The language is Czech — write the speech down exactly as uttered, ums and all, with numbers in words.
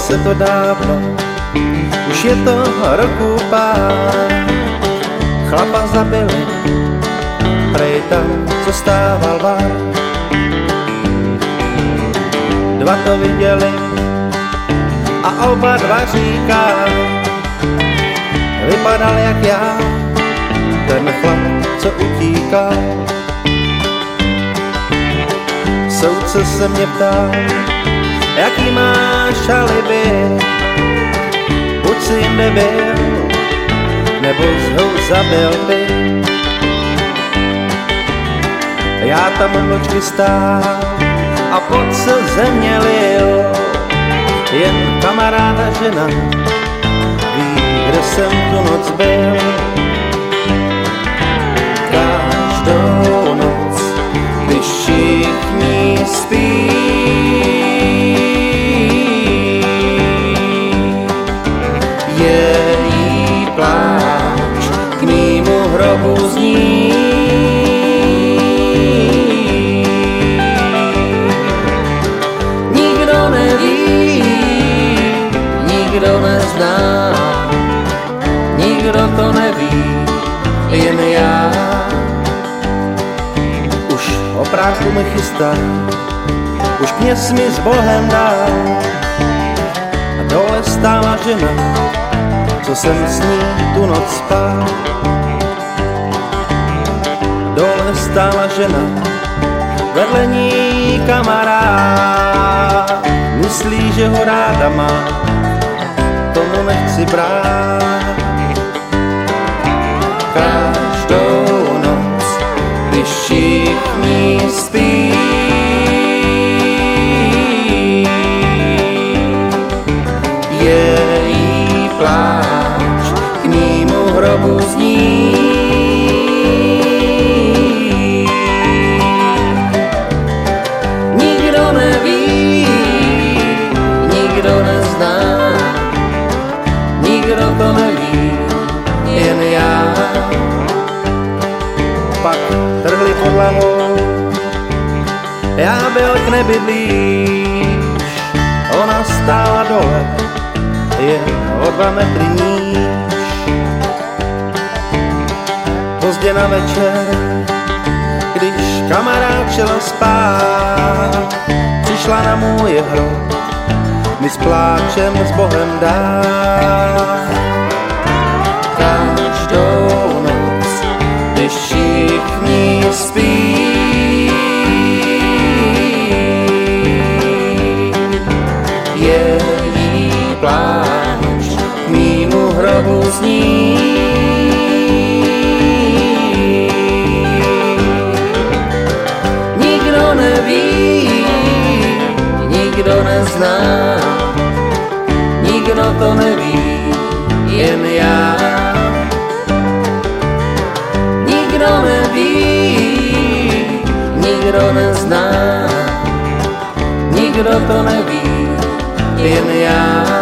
se to dávno, už je to roku pár. Chlapa zabili, prej tam, co stával bar. Dva to viděli a oba dva říká, vypadal jak já, ten chlap, co utíkal. Soudce se mě ptal, jaký máš alibi, buď si jinde byl, nebo jsi ho zabil ty. Já tam mlčky stál a pot se země lil, jen kamaráda žena ví, kde jsem tu noc byl. Každou noc, když všichni spí, její pláč k mýmu hrobu zní. Nikdo neví, nikdo nezná, nikdo to neví, jen já. Už oprávku mi chystá, už kněz mi s Bohem dal, a dole stála žena, co jsem s ní tu noc spal. Dole stála žena, vedle ní kamarád, myslí, že ho ráda má, tomu nechci brát. Každou noc, když všichni spí, její pláč k mýmu hrobu zní. Nikdo neví, nikdo nezná, nikdo to neví, jen já. Pak trhli pod hlavou, já byl k nebi blíž, ona stála dole, jen o dva metry níž. Pozdě na večer, když kamarád šel spát, přišla na můj hrob, mi s pláčem s Bohem dát. Každou noc, když všichni spí, její pláč k mýmu hrobu zní. Nikdo neví, nikdo nezná, nikdo to neví, jen já. Nikdo neví, nikdo nezná, nikdo to neví, jen já.